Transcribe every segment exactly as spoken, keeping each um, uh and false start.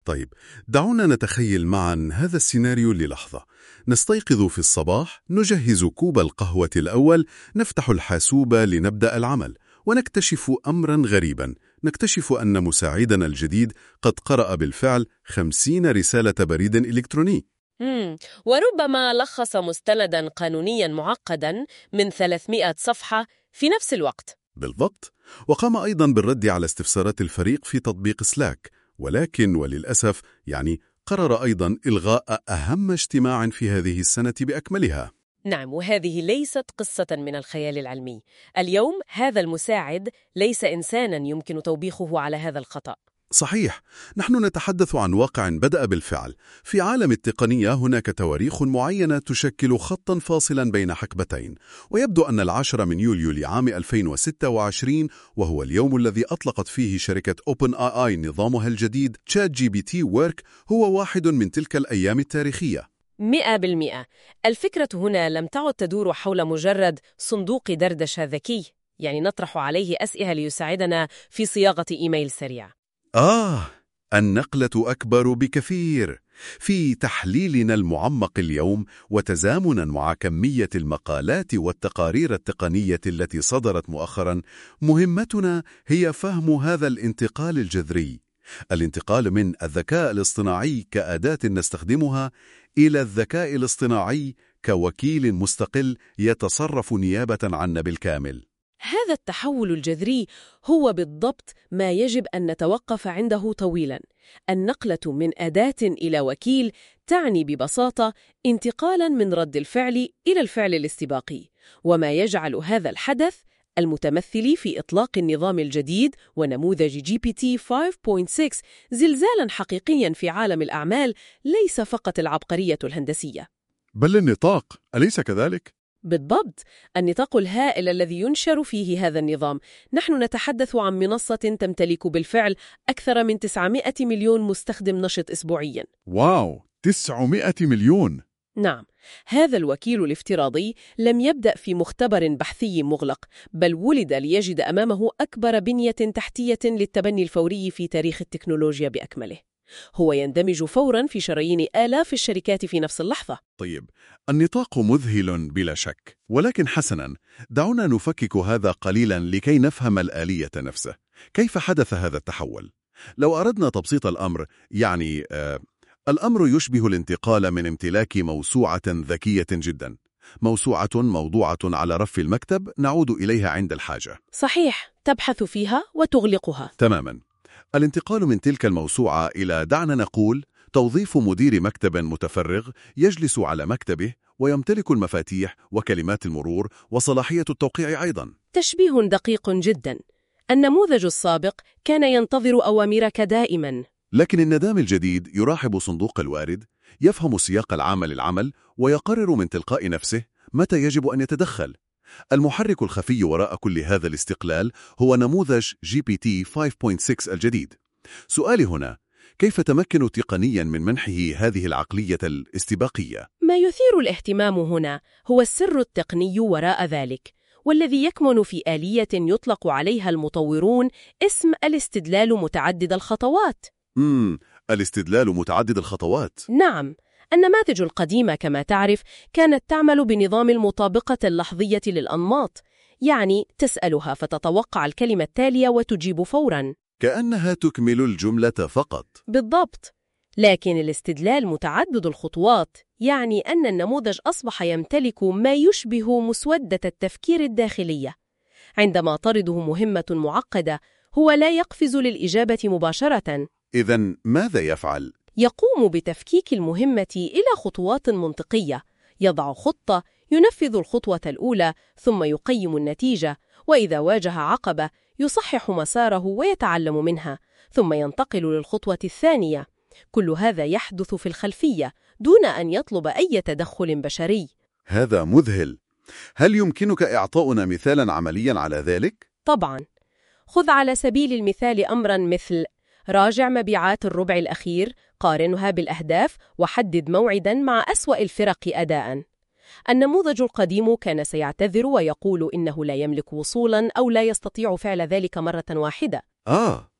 طيب، دعونا نتخيل معا هذا السيناريو للحظة. نستيقظ في الصباح، نجهز كوب القهوة الأول، نفتح الحاسوب لنبدأ العمل، ونكتشف أمرا غريبا. نكتشف أن مساعدنا الجديد قد قرأ بالفعل خمسين رسالة بريد إلكتروني. مم. وربما لخص مستندا قانونيا معقدا من ثلاثمائة صفحة في نفس الوقت. بالضبط. وقام أيضا بالرد على استفسارات الفريق في تطبيق سلاك، ولكن وللأسف يعني قرر أيضا إلغاء أهم اجتماع في هذه السنة بأكملها. نعم، وهذه ليست قصة من الخيال العلمي. اليوم هذا المساعد ليس إنسانا يمكن توبيخه على هذا الخطأ. صحيح، نحن نتحدث عن واقع بدأ بالفعل. في عالم التقنية هناك تواريخ معينة تشكل خطا فاصلا بين حقبتين، ويبدو أن العاشر من يوليو لعام ألفين وستة وعشرين، وهو اليوم الذي أطلقت فيه شركة أوبن آي آي نظامها الجديد تشات جي بي تي ورك، هو واحد من تلك الأيام التاريخية. مئة بالمئة. الفكرة هنا لم تعد تدور حول مجرد صندوق دردشة ذكي، يعني نطرح عليه أسئلة ليساعدنا في صياغة إيميل سريع. آه، النقلة أكبر بكثير. في تحليلنا المعمق اليوم، وتزامنا مع كمية المقالات والتقارير التقنية التي صدرت مؤخرا، مهمتنا هي فهم هذا الانتقال الجذري. الانتقال من الذكاء الاصطناعي كأداة نستخدمها إلى الذكاء الاصطناعي كوكيل مستقل يتصرف نيابة عنا بالكامل. هذا التحول الجذري هو بالضبط ما يجب أن نتوقف عنده طويلاً. النقلة من أداة إلى وكيل تعني ببساطة انتقالاً من رد الفعل إلى الفعل الاستباقي، وما يجعل هذا الحدث المتمثل في إطلاق النظام الجديد ونموذج جي بي تي خمسة فاصلة ستة زلزالاً حقيقياً في عالم الأعمال، ليس فقط العبقرية الهندسية بل النطاق، أليس كذلك؟ بالضبط، النطاق الهائل الذي ينشر فيه هذا النظام. نحن نتحدث عن منصة تمتلك بالفعل أكثر من تسعمائة مليون مستخدم نشط أسبوعياً. واو، تسعمائة مليون! نعم، هذا الوكيل الافتراضي لم يبدأ في مختبر بحثي مغلق، بل ولد ليجد أمامه أكبر بنية تحتية للتبني الفوري في تاريخ التكنولوجيا بأكمله. هو يندمج فوراً في شرايين آلاف الشركات في نفس اللحظة. طيب، النطاق مذهل بلا شك، ولكن حسناً، دعونا نفكك هذا قليلاً لكي نفهم الآلية نفسه. كيف حدث هذا التحول؟ لو أردنا تبسيط الأمر، يعني آه الأمر يشبه الانتقال من امتلاك موسوعة ذكية جداً، موسوعة موضوعة على رف المكتب نعود إليها عند الحاجة. صحيح، تبحث فيها وتغلقها. تماماً. الانتقال من تلك الموسوعة إلى، دعنا نقول، توظيف مدير مكتب متفرغ يجلس على مكتبه ويمتلك المفاتيح وكلمات المرور وصلاحية التوقيع أيضاً. تشبيه دقيق جداً. النموذج السابق كان ينتظر أوامرك دائماً، لكن النظام الجديد يراحب صندوق الوارد، يفهم سياق العمل العمل ويقرر من تلقاء نفسه متى يجب أن يتدخل. المحرك الخفي وراء كل هذا الاستقلال هو نموذج جي بي تي خمسة فاصلة ستة الجديد. سؤالي هنا، كيف تمكن تقنيا من منحه هذه العقلية الاستباقية؟ ما يثير الاهتمام هنا هو السر التقني وراء ذلك، والذي يكمن في آلية يطلق عليها المطورون اسم الاستدلال متعدد الخطوات. امم الاستدلال متعدد الخطوات. نعم، النماذج القديمة كما تعرف كانت تعمل بنظام المطابقة اللحظية للأنماط، يعني تسألها فتتوقع الكلمة التالية وتجيب فوراً، كأنها تكمل الجملة فقط. بالضبط. لكن الاستدلال متعدد الخطوات يعني أن النموذج أصبح يمتلك ما يشبه مسودة التفكير الداخلية. عندما ترده مهمة معقدة، هو لا يقفز للإجابة مباشرة. إذن ماذا يفعل؟ يقوم بتفكيك المهمة إلى خطوات منطقية، يضع خطة، ينفذ الخطوة الأولى، ثم يقيم النتيجة، وإذا واجه عقبة يصحح مساره ويتعلم منها، ثم ينتقل للخطوة الثانية. كل هذا يحدث في الخلفية دون أن يطلب أي تدخل بشري. هذا مذهل. هل يمكنك إعطاؤنا مثالاً عملياً على ذلك؟ طبعاً. خذ على سبيل المثال أمراً مثل راجع مبيعات الربع الأخير، قارنها بالأهداف، وحدد موعداً مع أسوأ الفرق أداءً. النموذج القديم كان سيعتذر ويقول إنه لا يملك وصولاً أو لا يستطيع فعل ذلك مرة واحدة. آه،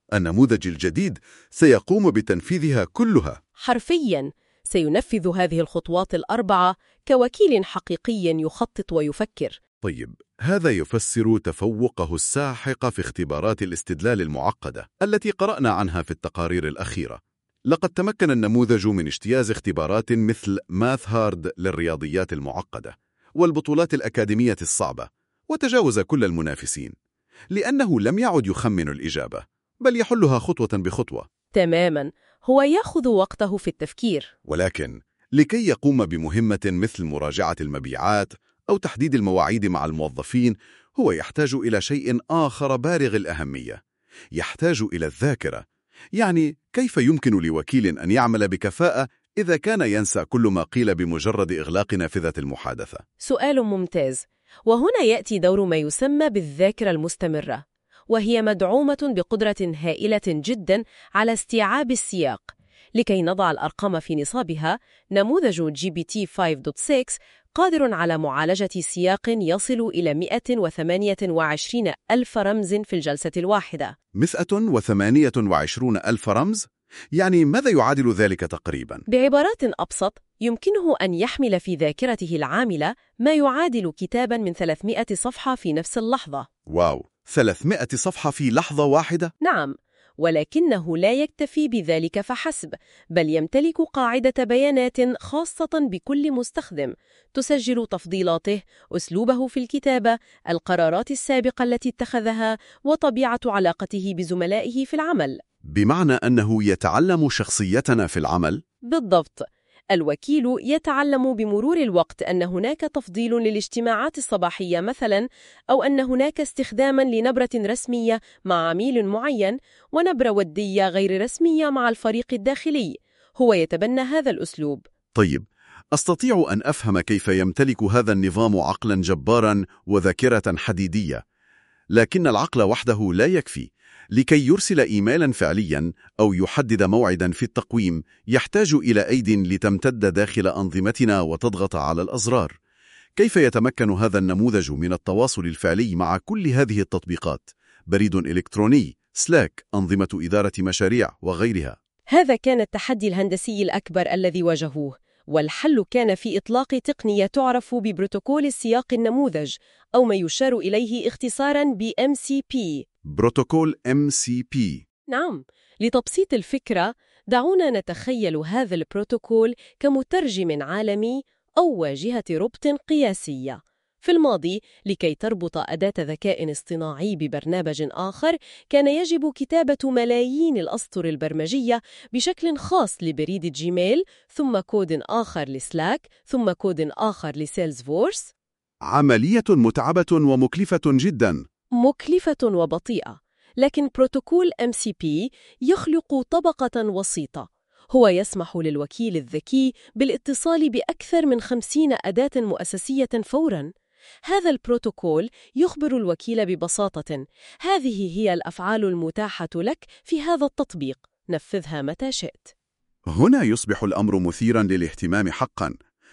النموذج الجديد سيقوم بتنفيذها كلها. حرفياً سينفذ هذه الخطوات الأربعة كوكيل حقيقي يخطط ويفكر. طيب، هذا يفسر تفوقه الساحق في اختبارات الاستدلال المعقدة التي قرأنا عنها في التقارير الأخيرة. لقد تمكن النموذج من اجتياز اختبارات مثل ماث هارد للرياضيات المعقدة والبطولات الأكاديمية الصعبة، وتجاوز كل المنافسين، لأنه لم يعد يخمن الإجابة، بل يحلها خطوة بخطوة. تماماً، هو يأخذ وقته في التفكير. ولكن لكي يقوم بمهمة مثل مراجعة المبيعات أو تحديد المواعيد مع الموظفين، هو يحتاج إلى شيء آخر بالغ الأهمية. يحتاج إلى الذاكرة. يعني كيف يمكن لوكيل أن يعمل بكفاءة إذا كان ينسى كل ما قيل بمجرد إغلاق نافذة المحادثة؟ سؤال ممتاز، وهنا يأتي دور ما يسمى بالذاكرة المستمرة، وهي مدعومة بقدرة هائلة جدا على استيعاب السياق. لكي نضع الأرقام في نصابها، نموذج جي بي تي خمسة نقطة ستة قادر على معالجة سياق يصل إلى مئة وثمانية وعشرين ألف رمز في الجلسة الواحدة. مئة وثمانية وعشرين ألف رمز؟ يعني ماذا يعادل ذلك تقريبا؟ بعبارات أبسط، يمكنه أن يحمل في ذاكرته العاملة ما يعادل كتابا من ثلاثمئة صفحة في نفس اللحظة. واو، ثلاثمئة صفحة في لحظة واحدة؟ نعم، ولكنه لا يكتفي بذلك فحسب، بل يمتلك قاعدة بيانات خاصة بكل مستخدم تسجل تفضيلاته، أسلوبه في الكتابة، القرارات السابقة التي اتخذها، وطبيعة علاقته بزملائه في العمل. بمعنى أنه يتعلم شخصيتنا في العمل؟ بالضبط. الوكيل يتعلم بمرور الوقت أن هناك تفضيل للاجتماعات الصباحية مثلاً، أو أن هناك استخداماً لنبرة رسمية مع عميل معين ونبرة ودية غير رسمية مع الفريق الداخلي. هو يتبنى هذا الأسلوب. طيب، أستطيع أن أفهم كيف يمتلك هذا النظام عقلاً جباراً وذاكرة حديدية، لكن العقل وحده لا يكفي. لكي يرسل إيميلاً فعلياً أو يحدد موعداً في التقويم، يحتاج إلى أيد لتمتد داخل أنظمتنا وتضغط على الأزرار. كيف يتمكن هذا النموذج من التواصل الفعلي مع كل هذه التطبيقات؟ بريد إلكتروني، سلاك، أنظمة إدارة مشاريع وغيرها. هذا كان التحدي الهندسي الأكبر الذي واجهوه، والحل كان في إطلاق تقنية تعرف ببروتوكول السياق النموذج، أو ما يشار إليه اختصاراً ب إم سي بي. بروتوكول إم سي بي. نعم، لتبسيط الفكرة، دعونا نتخيل هذا البروتوكول كمترجم عالمي أو واجهة ربط قياسية. في الماضي، لكي تربط أداة ذكاء اصطناعي ببرنامج آخر، كان يجب كتابة ملايين الأسطر البرمجية بشكل خاص لبريد جيميل، ثم كود آخر لسلاك، ثم كود آخر لسيلزفورس. عملية متعبة ومكلفة جدا. مكلفة وبطيئة، لكن بروتوكول إم سي بي يخلق طبقة وسيطة. هو يسمح للوكيل الذكي بالاتصال بأكثر من خمسين أداة مؤسسية فوراً. هذا البروتوكول يخبر الوكيل ببساطة: هذه هي الأفعال المتاحة لك في هذا التطبيق، نفذها متى شئت. هنا يصبح الأمر مثيراً للاهتمام حقاً.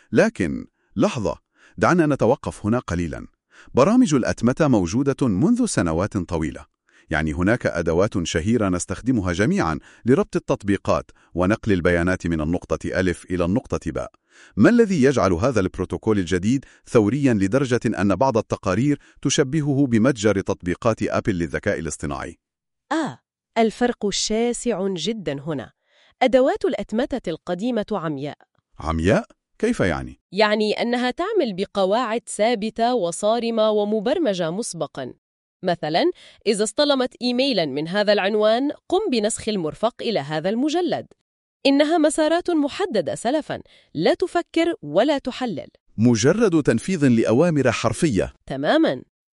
لكن لحظة، دعنا نتوقف هنا قليلاً. برامج الأتمتة موجودة منذ سنوات طويلة، يعني هناك أدوات شهيرة نستخدمها جميعاً لربط التطبيقات ونقل البيانات من النقطة ألف إلى النقطة باء. ما الذي يجعل هذا البروتوكول الجديد ثورياً لدرجة أن بعض التقارير تشبهه بمتجر تطبيقات أبل للذكاء الاصطناعي؟ آه، الفرق شاسع جداً هنا. أدوات الأتمتة القديمة عمياء. عمياء؟ كيف يعني؟ يعني أنها تعمل بقواعد ثابتة وصارمة ومبرمجة مسبقاً. مثلاً، إذا استلمت إيميلاً من هذا العنوان، قم بنسخ المرفق إلى هذا المجلد. إنها مسارات محددة سلفاً، لا تفكر ولا تحلل. مجرد تنفيذ لأوامر حرفية. تماماً.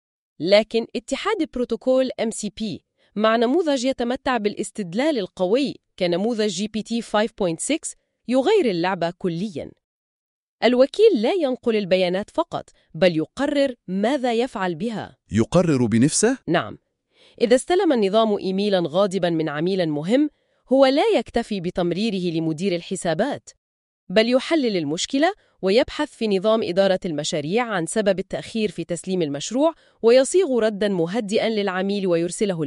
لكن اتحاد بروتوكول إم سي بي مع نموذج يتمتع بالاستدلال القوي كنموذج جي بي تي خمسة نقطة ستة يغير اللعبة كلياً. الوكيل لا ينقل البيانات فقط، بل يقرر ماذا يفعل بها. يقرر بنفسه؟ نعم. إذا استلم النظام إيميلاً غاضباً من عميل مهم، هو لا يكتفي بتمريره لمدير الحسابات، بل يحلل المشكلة ويبحث في نظام إدارة المشاريع عن سبب التأخير في تسليم المشروع، ويصيغ رداً مهدئاً للعميل ويرسله له.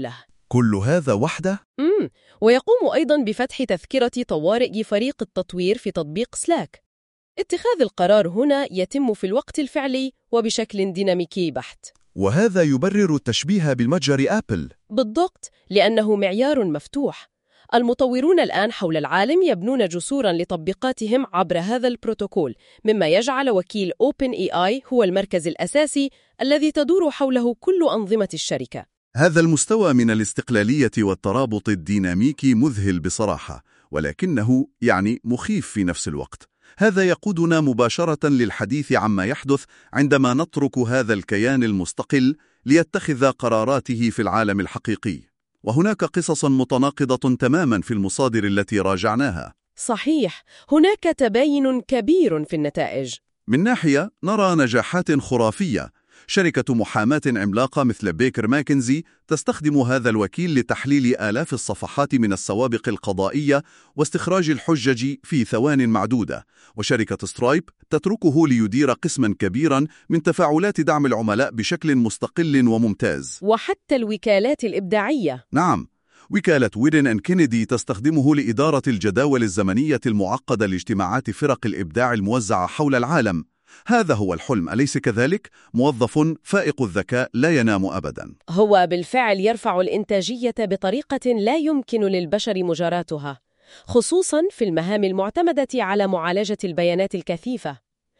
كل هذا وحده؟ مم. ويقوم أيضاً بفتح تذكرة طوارئ فريق التطوير في تطبيق سلاك. اتخاذ القرار هنا يتم في الوقت الفعلي وبشكل ديناميكي بحت. وهذا يبرر التشبيه بالمتجر آبل. بالضبط، لأنه معيار مفتوح. المطورون الآن حول العالم يبنون جسوراً لتطبيقاتهم عبر هذا البروتوكول، مما يجعل وكيل أوبن إي آي هو المركز الأساسي الذي تدور حوله كل أنظمة الشركة. هذا المستوى من الاستقلالية والترابط الديناميكي مذهل بصراحة، ولكنه يعني مخيف في نفس الوقت. هذا يقودنا مباشرة للحديث عما يحدث عندما نترك هذا الكيان المستقل ليتخذ قراراته في العالم الحقيقي. وهناك قصص متناقضة تماما في المصادر التي راجعناها. صحيح، هناك تباين كبير في النتائج. من ناحية نرى نجاحات خرافية. شركة محاماة عملاقة مثل بيكر ماكنزي تستخدم هذا الوكيل لتحليل آلاف الصفحات من السوابق القضائية واستخراج الحجج في ثوان معدودة، وشركة سترايب تتركه ليدير قسما كبيرا من تفاعلات دعم العملاء بشكل مستقل وممتاز. وحتى الوكالات الإبداعية. نعم، وكالة ويدن أند كينيدي تستخدمه لإدارة الجداول الزمنية المعقدة لاجتماعات فرق الإبداع الموزعة حول العالم. هذا هو الحلم، أليس كذلك؟ موظف فائق الذكاء لا ينام أبدا. هو بالفعل يرفع الإنتاجية بطريقة لا يمكن للبشر مجاراتها، خصوصا في المهام المعتمدة على معالجة البيانات الكثيفة.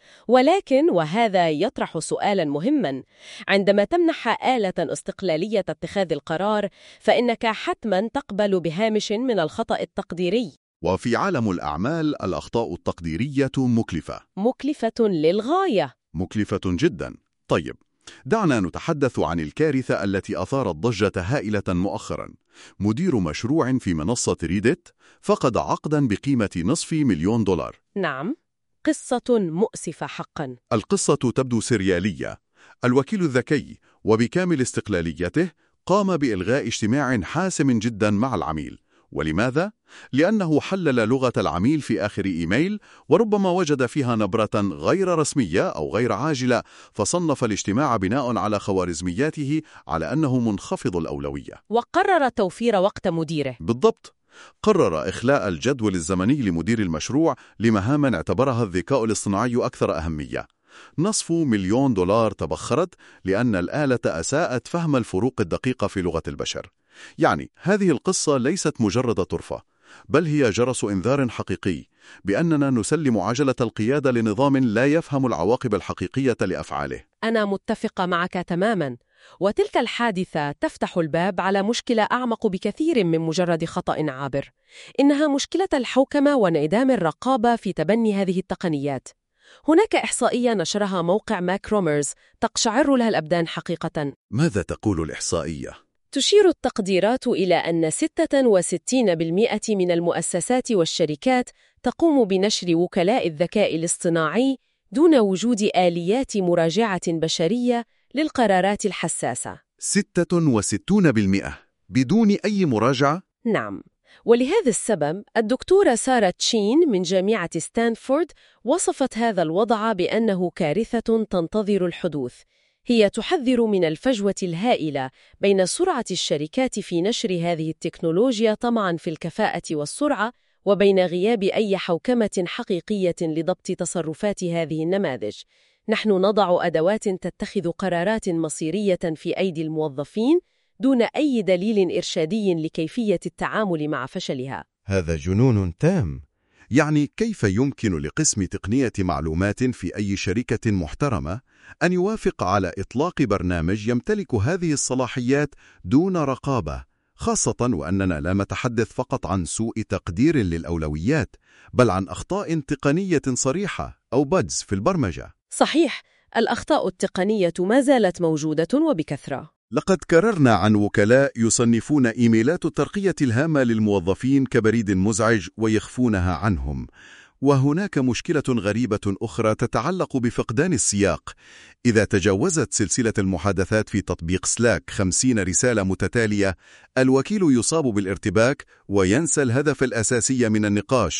ولكن وهذا يطرح سؤالا مهما، عندما تمنح آلة استقلالية اتخاذ القرار فإنك حتما تقبل بهامش من الخطأ التقديري. وفي عالم الأعمال الأخطاء التقديرية مكلفة. مكلفة للغاية. مكلفة جدا. طيب، دعنا نتحدث عن الكارثة التي أثارت ضجة هائلة مؤخرا. مدير مشروع في منصة ريديت فقد عقدا بقيمة نصف مليون دولار. نعم، قصة مؤسفة حقا. القصة تبدو سريالية. الوكيل الذكي وبكامل استقلاليته قام بإلغاء اجتماع حاسم جدا مع العميل. ولماذا؟ لأنه حلل لغة العميل في آخر إيميل، وربما وجد فيها نبرة غير رسمية أو غير عاجلة، فصنف الاجتماع بناء على خوارزمياته على أنه منخفض الأولوية. وقرر توفير وقت مديره. بالضبط. قرر إخلاء الجدول الزمني لمدير المشروع لمهام اعتبرها الذكاء الاصطناعي أكثر أهمية. نصف مليون دولار تبخرت لأن الآلة أساءت فهم الفروق الدقيقة في لغة البشر. يعني هذه القصة ليست مجرد طرفة، بل هي جرس إنذار حقيقي بأننا نسلم عجلة القيادة لنظام لا يفهم العواقب الحقيقية لأفعاله. أنا متفقة معك تماما، وتلك الحادثة تفتح الباب على مشكلة أعمق بكثير من مجرد خطأ عابر. إنها مشكلة الحوكمة وانعدام الرقابة في تبني هذه التقنيات. هناك إحصائية نشرها موقع ماك رومرز تقشعر لها الأبدان حقيقة. ماذا تقول الإحصائية؟ تشير التقديرات إلى أن ستة وستين بالمئة من المؤسسات والشركات تقوم بنشر وكلاء الذكاء الاصطناعي دون وجود آليات مراجعة بشرية للقرارات الحساسة. ستة وستين بالمئة بدون أي مراجعة؟ نعم، ولهذا السبب الدكتورة سارة تشين من جامعة ستانفورد وصفت هذا الوضع بأنه كارثة تنتظر الحدوث. هي تحذر من الفجوة الهائلة بين سرعة الشركات في نشر هذه التكنولوجيا طمعاً في الكفاءة والسرعة، وبين غياب أي حوكمة حقيقية لضبط تصرفات هذه النماذج. نحن نضع أدوات تتخذ قرارات مصيرية في أيدي الموظفين دون أي دليل إرشادي لكيفية التعامل مع فشلها. هذا جنون تام. يعني كيف يمكن لقسم تقنية معلومات في أي شركة محترمة أن يوافق على إطلاق برنامج يمتلك هذه الصلاحيات دون رقابة، خاصة وأننا لا نتحدث فقط عن سوء تقدير للأولويات، بل عن أخطاء تقنية صريحة أو بادز في البرمجة؟ صحيح، الأخطاء التقنية ما زالت موجودة وبكثرة. لقد كررنا عن وكلاء يصنفون إيميلات الترقية الهامة للموظفين كبريد مزعج ويخفونها عنهم. وهناك مشكلة غريبة أخرى تتعلق بفقدان السياق. إذا تجاوزت سلسلة المحادثات في تطبيق سلاك خمسين رسالة متتالية، الوكيل يصاب بالارتباك وينسى الهدف الأساسي من النقاش.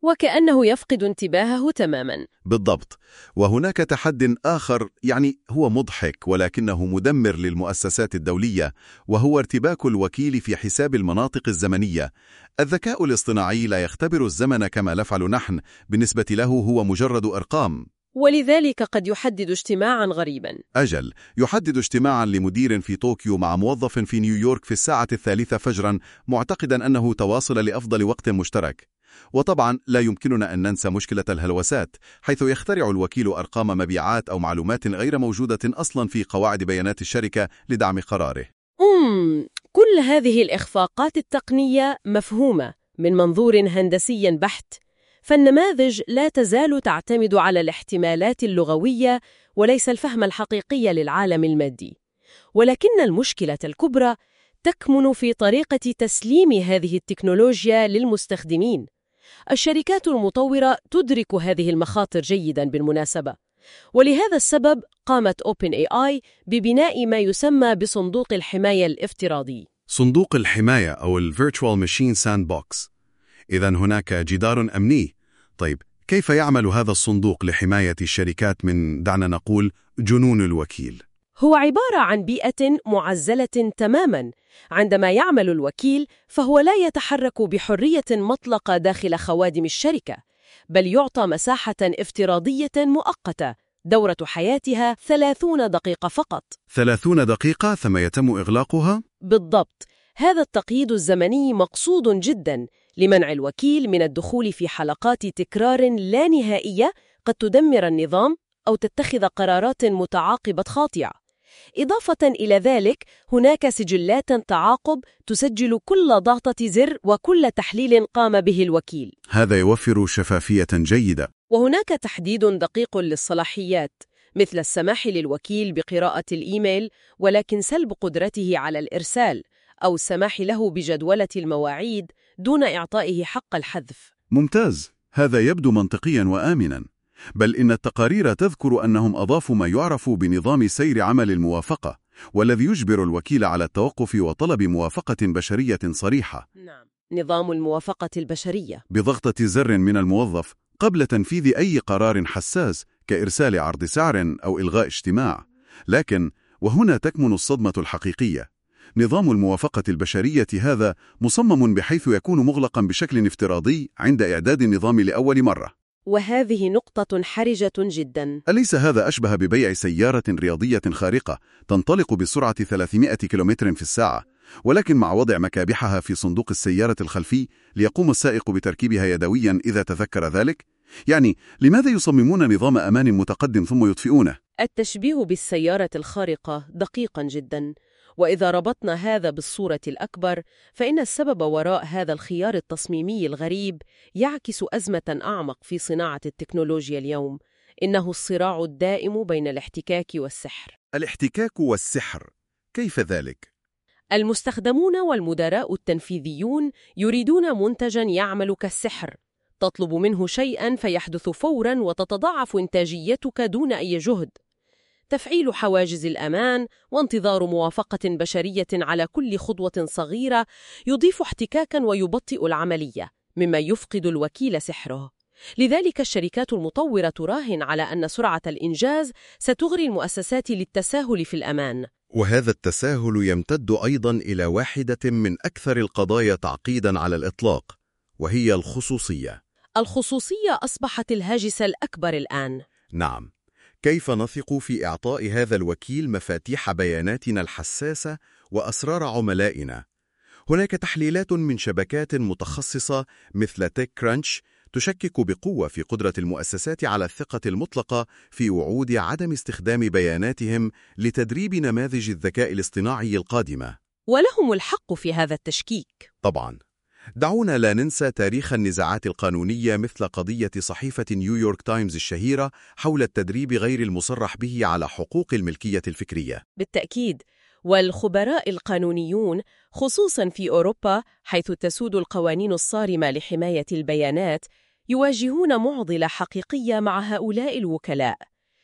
وكأنه يفقد انتباهه تماماً. بالضبط. وهناك تحد آخر يعني هو مضحك ولكنه مدمر للمؤسسات الدولية، وهو ارتباك الوكيل في حساب المناطق الزمنية. الذكاء الاصطناعي لا يختبر الزمن كما نفعل نحن، بالنسبة له هو مجرد أرقام. ولذلك قد يحدد اجتماعاً غريباً. أجل، يحدد اجتماعاً لمدير في طوكيو مع موظف في نيويورك في الساعة الثالثة فجراً، معتقداً أنه تواصل لأفضل وقت مشترك. وطبعاً لا يمكننا أن ننسى مشكلة الهلوسات، حيث يخترع الوكيل أرقام مبيعات أو معلومات غير موجودة أصلاً في قواعد بيانات الشركة لدعم قراره. أمم كل هذه الإخفاقات التقنية مفهومة من منظور هندسي بحت، فالنماذج لا تزال تعتمد على الاحتمالات اللغوية وليس الفهم الحقيقي للعالم المادي. ولكن المشكلة الكبرى تكمن في طريقة تسليم هذه التكنولوجيا للمستخدمين. الشركات المطورة تدرك هذه المخاطر جيداً بالمناسبة، ولهذا السبب قامت OpenAI ببناء ما يسمى بصندوق الحماية الافتراضي. صندوق الحماية أو ال Virtual Machine Sandbox. إذن هناك جدار أمني. طيب، كيف يعمل هذا الصندوق لحماية الشركات من، دعنا نقول، جنون الوكيل؟ هو عبارة عن بيئة معزلة تماماً. عندما يعمل الوكيل فهو لا يتحرك بحرية مطلقة داخل خوادم الشركة، بل يعطى مساحة افتراضية مؤقتة دورة حياتها ثلاثون دقيقة فقط. ثلاثون دقيقة ثم يتم إغلاقها؟ بالضبط. هذا التقييد الزمني مقصود جداً لمنع الوكيل من الدخول في حلقات تكرار لا نهائية قد تدمر النظام أو تتخذ قرارات متعاقبة خاطئة. إضافة إلى ذلك، هناك سجلات تعاقب تسجل كل ضغطة زر وكل تحليل قام به الوكيل. هذا يوفر شفافية جيدة. وهناك تحديد دقيق للصلاحيات، مثل السماح للوكيل بقراءة الإيميل ولكن سلب قدرته على الإرسال، أو السماح له بجدولة المواعيد دون إعطائه حق الحذف. ممتاز، هذا يبدو منطقيا وآمنا. بل إن التقارير تذكر أنهم أضافوا ما يعرف بنظام سير عمل الموافقة، والذي يجبر الوكيل على التوقف وطلب موافقة بشرية صريحة. نعم، نظام الموافقة البشرية. بضغطة زر من الموظف قبل تنفيذ أي قرار حساس كإرسال عرض سعر أو إلغاء اجتماع. لكن وهنا تكمن الصدمة الحقيقية. نظام الموافقة البشرية هذا مصمم بحيث يكون مغلقا بشكل افتراضي عند إعداد النظام لأول مرة. وهذه نقطة حرجة جدا. أليس هذا أشبه ببيع سيارة رياضية خارقة تنطلق بسرعة ثلاثمائة كيلومتر في الساعة، ولكن مع وضع مكابحها في صندوق السيارة الخلفي ليقوم السائق بتركيبها يدويا إذا تذكر ذلك؟ يعني لماذا يصممون نظام أمان متقدم ثم يطفئونه؟ التشبيه بالسيارة الخارقة دقيقا جدا، وإذا ربطنا هذا بالصورة الأكبر فإن السبب وراء هذا الخيار التصميمي الغريب يعكس أزمة أعمق في صناعة التكنولوجيا اليوم. إنه الصراع الدائم بين الاحتكاك والسحر. الاحتكاك والسحر، كيف ذلك؟ المستخدمون والمدراء التنفيذيون يريدون منتجاً يعمل كالسحر. تطلب منه شيئاً فيحدث فوراً وتتضاعف إنتاجيتك دون أي جهد. تفعيل حواجز الأمان وانتظار موافقة بشرية على كل خطوة صغيرة يضيف احتكاكاً ويبطئ العملية، مما يفقد الوكيل سحره. لذلك الشركات المطورة تراهن على أن سرعة الإنجاز ستغري المؤسسات للتساهل في الأمان. وهذا التساهل يمتد أيضاً إلى واحدة من أكثر القضايا تعقيداً على الإطلاق، وهي الخصوصية. الخصوصية أصبحت الهاجس الأكبر الآن. نعم. كيف نثق في إعطاء هذا الوكيل مفاتيح بياناتنا الحساسة وأسرار عملائنا؟ هناك تحليلات من شبكات متخصصة مثل تيك كرانش تشكك بقوة في قدرة المؤسسات على الثقة المطلقة في وعود عدم استخدام بياناتهم لتدريب نماذج الذكاء الاصطناعي القادمة. ولهم الحق في هذا التشكيك. طبعاً. دعونا لا ننسى تاريخ النزاعات القانونية مثل قضية صحيفة نيويورك تايمز الشهيرة حول التدريب غير المصرح به على حقوق الملكية الفكرية. بالتأكيد. والخبراء القانونيون خصوصاً في أوروبا حيث تسود القوانين الصارمة لحماية البيانات يواجهون معضلة حقيقية مع هؤلاء الوكلاء.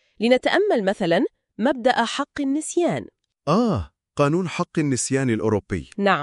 لنتأمل مثلاً مبدأ حق النسيان. آه، قانون حق النسيان الأوروبي. نعم،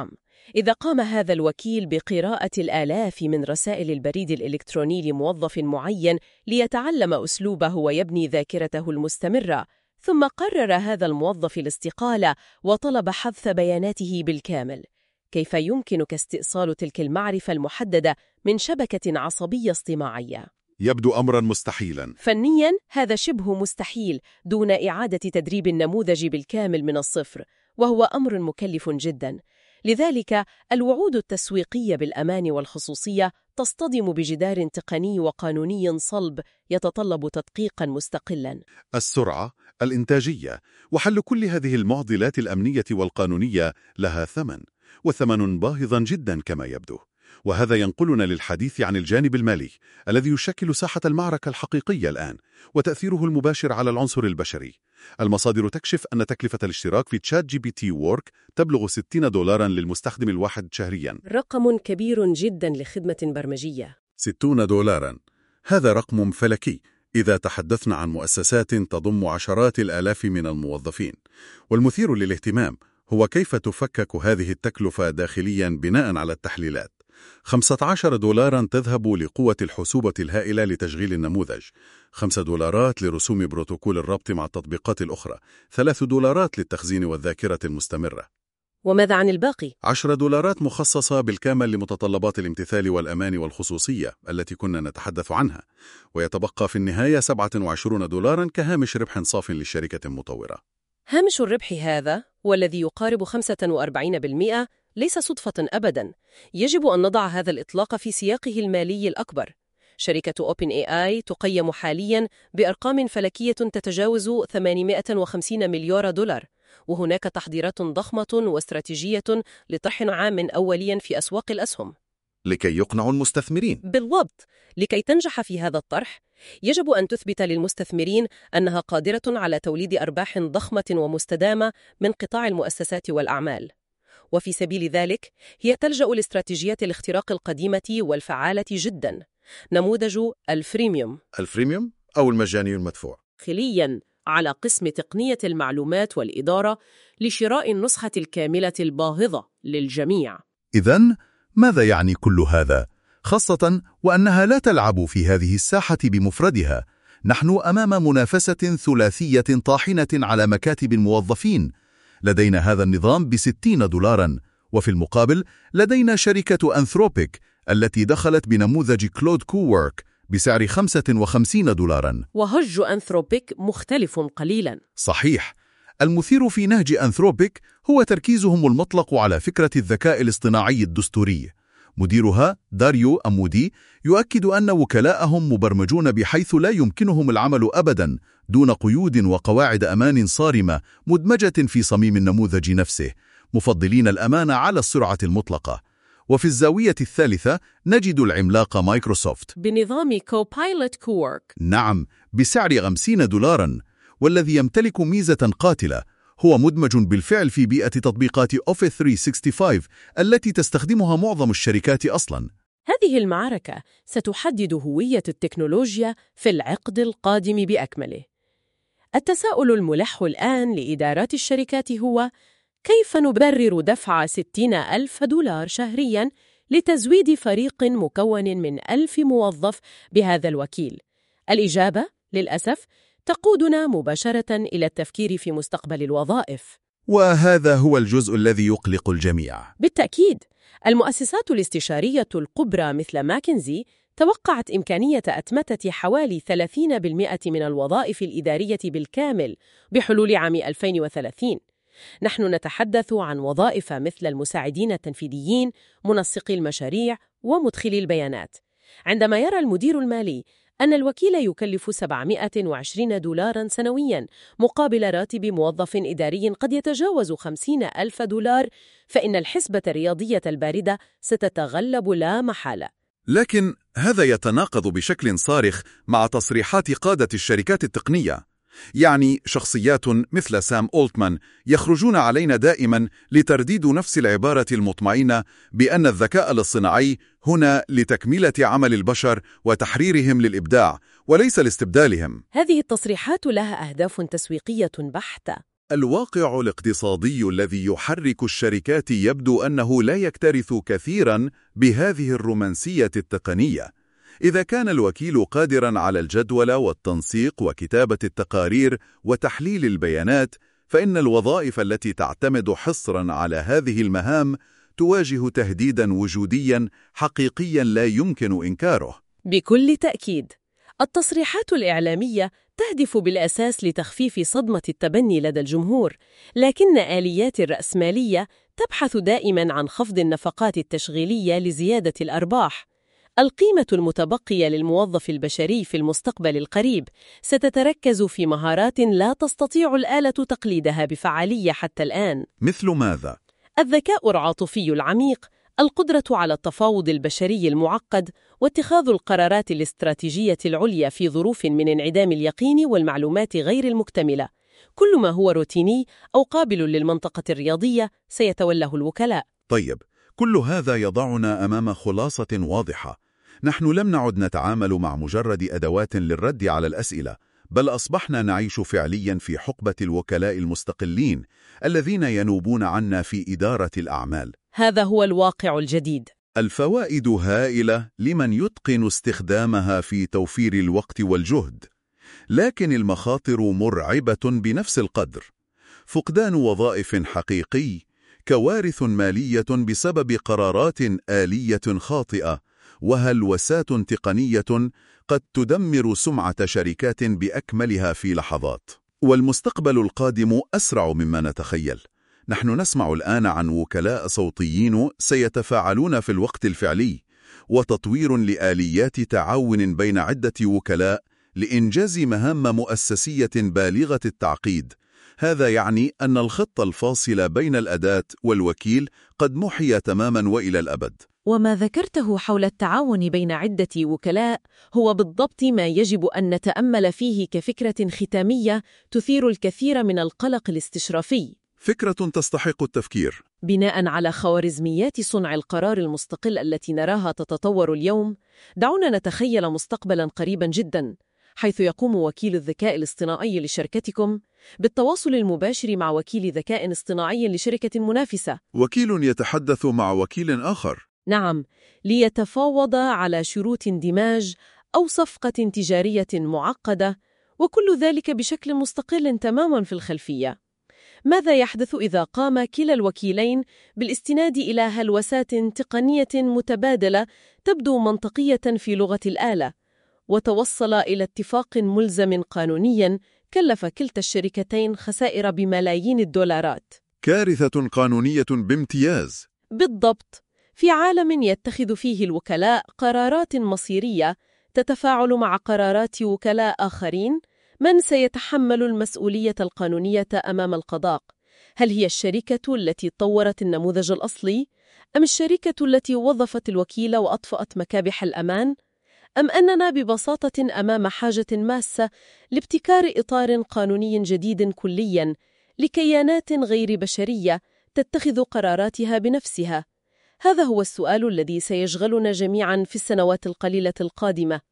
إذا قام هذا الوكيل بقراءة الآلاف من رسائل البريد الإلكتروني لموظف معين ليتعلم أسلوبه ويبني ذاكرته المستمرة، ثم قرر هذا الموظف الاستقالة وطلب حذف بياناته بالكامل، كيف يمكنك استئصال تلك المعرفة المحددة من شبكة عصبية اصطناعية؟ يبدو أمرا مستحيلا. فنياً هذا شبه مستحيل دون إعادة تدريب النموذج بالكامل من الصفر، وهو أمر مكلف جداً. لذلك الوعود التسويقية بالأمان والخصوصية تصطدم بجدار تقني وقانوني صلب يتطلب تدقيقاً مستقلاً. السرعة، الإنتاجية، وحل كل هذه المعضلات الأمنية والقانونية لها ثمن، وثمن باهظ جدا كما يبدو. وهذا ينقلنا للحديث عن الجانب المالي الذي يشكل ساحة المعركة الحقيقية الآن، وتأثيره المباشر على العنصر البشري. المصادر تكشف أن تكلفة الاشتراك في تشات جي بي تي وورك تبلغ ستين دولاراً للمستخدم الواحد شهرياً. رقم كبير جدا لخدمة برمجية. ستون دولاراً، هذا رقم فلكي إذا تحدثنا عن مؤسسات تضم عشرات الآلاف من الموظفين. والمثير للاهتمام هو كيف تفكك هذه التكلفة داخلياً بناء على التحليلات. خمسة عشر دولاراً تذهب لقوة الحسوبة الهائلة لتشغيل النموذج، خمسة دولارات لرسوم بروتوكول الربط مع التطبيقات الأخرى، ثلاث دولارات للتخزين والذاكرة المستمرة. وماذا عن الباقي؟ عشر دولارات مخصصة بالكامل لمتطلبات الامتثال والأمان والخصوصية التي كنا نتحدث عنها، ويتبقى في النهاية سبعة وعشرين دولاراً كهامش ربح صاف للشركة المطورة. هامش الربح هذا والذي يقارب خمسة وأربعين بالمئة ليس صدفة أبداً. يجب أن نضع هذا الإطلاق في سياقه المالي الأكبر. شركة أوبن إيه آي تقيم حالياً بأرقام فلكية تتجاوز ثمانمائة وخمسين مليار دولار، وهناك تحضيرات ضخمة واستراتيجية لطرح عام أولي في أسواق الأسهم لكي يقنعوا المستثمرين. بالضبط. لكي تنجح في هذا الطرح يجب أن تثبت للمستثمرين أنها قادرة على توليد أرباح ضخمة ومستدامة من قطاع المؤسسات والأعمال. وفي سبيل ذلك هي تلجأ لاستراتيجيات الاختراق القديمة والفعالة جداً، نموذج الفريميوم. الفريميوم أو المجاني المدفوع، داخلياً على قسم تقنية المعلومات والإدارة لشراء النسخة الكاملة الباهظة للجميع. إذن ماذا يعني كل هذا؟ خاصة وأنها لا تلعب في هذه الساحة بمفردها. نحن أمام منافسة ثلاثية طاحنة على مكاتب الموظفين. لدينا هذا النظام بستين دولاراً، وفي المقابل لدينا شركة أنثروبيك التي دخلت بنموذج كلود كوورك بسعر خمسة وخمسين دولاراً. وهج أنثروبيك مختلف قليلاً. صحيح. المثير في نهج أنثروبيك هو تركيزهم المطلق على فكرة الذكاء الاصطناعي الدستوري. مديرها داريو أمودي يؤكد أن وكلاءهم مبرمجون بحيث لا يمكنهم العمل أبداً دون قيود وقواعد أمان صارمة مدمجة في صميم النموذج نفسه، مفضلين الأمان على السرعة المطلقة. وفي الزاوية الثالثة نجد العملاق مايكروسوفت بنظام كوبايلوت كوورك. نعم، بسعر خمسين دولاراً، والذي يمتلك ميزة قاتلة، هو مدمج بالفعل في بيئة تطبيقات أوفيس ثلاثمائة وخمسة وستين التي تستخدمها معظم الشركات أصلاً. هذه المعركة ستحدد هوية التكنولوجيا في العقد القادم بأكمله. التساؤل الملح الآن لإدارات الشركات هو: كيف نبرر دفع ستين ألف دولار شهرياً لتزويد فريق مكون من ألف موظف بهذا الوكيل؟ الإجابة للأسف تقودنا مباشرة إلى التفكير في مستقبل الوظائف. وهذا هو الجزء الذي يقلق الجميع. بالتأكيد، المؤسسات الاستشارية الكبرى مثل ماكنزي توقعت إمكانية أتمتة حوالي ثلاثين بالمئة من الوظائف الإدارية بالكامل بحلول عام ألفين وثلاثين. نحن نتحدث عن وظائف مثل المساعدين التنفيذيين، منسقي المشاريع، ومدخلي البيانات. عندما يرى المدير المالي أن الوكيل يكلف سبعمائة وعشرين دولاراً سنوياً مقابل راتب موظف إداري قد يتجاوز خمسين ألف دولار، فإن الحسبة الرياضية الباردة ستتغلب لا محالة. لكن هذا يتناقض بشكل صارخ مع تصريحات قادة الشركات التقنية. يعني شخصيات مثل سام أولتمان يخرجون علينا دائما لترديد نفس العبارة المطمئنة بأن الذكاء الاصطناعي هنا لتكملة عمل البشر وتحريرهم للإبداع وليس لاستبدالهم. هذه التصريحات لها أهداف تسويقية بحتة. الواقع الاقتصادي الذي يحرك الشركات يبدو أنه لا يكترث كثيراً بهذه الرومانسية التقنية. إذا كان الوكيل قادراً على الجدول والتنسيق وكتابة التقارير وتحليل البيانات، فإن الوظائف التي تعتمد حصراً على هذه المهام تواجه تهديداً وجودياً حقيقياً لا يمكن إنكاره. بكل تأكيد، التصريحات الإعلامية تهدف بالأساس لتخفيف صدمة التبني لدى الجمهور، لكن آليات الرأسمالية تبحث دائماً عن خفض النفقات التشغيلية لزيادة الأرباح. القيمة المتبقية للموظف البشري في المستقبل القريب ستتركز في مهارات لا تستطيع الآلة تقليدها بفعالية حتى الآن. مثل ماذا؟ الذكاء العاطفي العميق، القدرة على التفاوض البشري المعقد، واتخاذ القرارات الاستراتيجية العليا في ظروف من انعدام اليقين والمعلومات غير المكتملة. كل ما هو روتيني أو قابل للمنطقة الرياضية سيتوله الوكلاء. طيب، كل هذا يضعنا أمام خلاصة واضحة. نحن لم نعد نتعامل مع مجرد أدوات للرد على الأسئلة، بل أصبحنا نعيش فعلياً في حقبة الوكلاء المستقلين الذين ينوبون عنا في إدارة الأعمال. هذا هو الواقع الجديد. الفوائد هائلة لمن يتقن استخدامها في توفير الوقت والجهد، لكن المخاطر مرعبة بنفس القدر. فقدان وظائف حقيقي، كوارث مالية بسبب قرارات آلية خاطئة، وهلوسات تقنية قد تدمر سمعة شركات بأكملها في لحظات. والمستقبل القادم أسرع مما نتخيل. نحن نسمع الآن عن وكلاء صوتيين سيتفاعلون في الوقت الفعلي، وتطوير لآليات تعاون بين عدة وكلاء لإنجاز مهام مؤسسية بالغة التعقيد. هذا يعني أن الخط الفاصل بين الأداة والوكيل قد محي تماماً وإلى الأبد. وما ذكرته حول التعاون بين عدة وكلاء هو بالضبط ما يجب أن نتأمل فيه كفكرة ختامية تثير الكثير من القلق الاستشرافي. فكرة تستحق التفكير. بناء على خوارزميات صنع القرار المستقل التي نراها تتطور اليوم، دعونا نتخيل مستقبلاً قريباً جداً، حيث يقوم وكيل الذكاء الاصطناعي لشركتكم بالتواصل المباشر مع وكيل ذكاء اصطناعي لشركة منافسة. وكيل يتحدث مع وكيل آخر. نعم، ليتفاوض على شروط اندماج أو صفقة تجارية معقدة، وكل ذلك بشكل مستقل تماماً في الخلفية. ماذا يحدث إذا قام كلا الوكيلين بالاستناد إلى هلوسات تقنية متبادلة تبدو منطقية في لغة الآلة، وتوصل إلى اتفاق ملزم قانونياً كلف كلتا الشركتين خسائر بملايين الدولارات؟ كارثة قانونية بامتياز. بالضبط. في عالم يتخذ فيه الوكلاء قرارات مصيرية تتفاعل مع قرارات وكلاء آخرين، من سيتحمل المسؤولية القانونية أمام القضاء؟ هل هي الشركة التي طورت النموذج الأصلي، أم الشركة التي وظفت الوكيل وأطفأت مكابح الأمان؟ أم أننا ببساطة أمام حاجة ماسة لابتكار إطار قانوني جديد كلياً لكيانات غير بشرية تتخذ قراراتها بنفسها؟ هذا هو السؤال الذي سيشغلنا جميعاً في السنوات القليلة القادمة.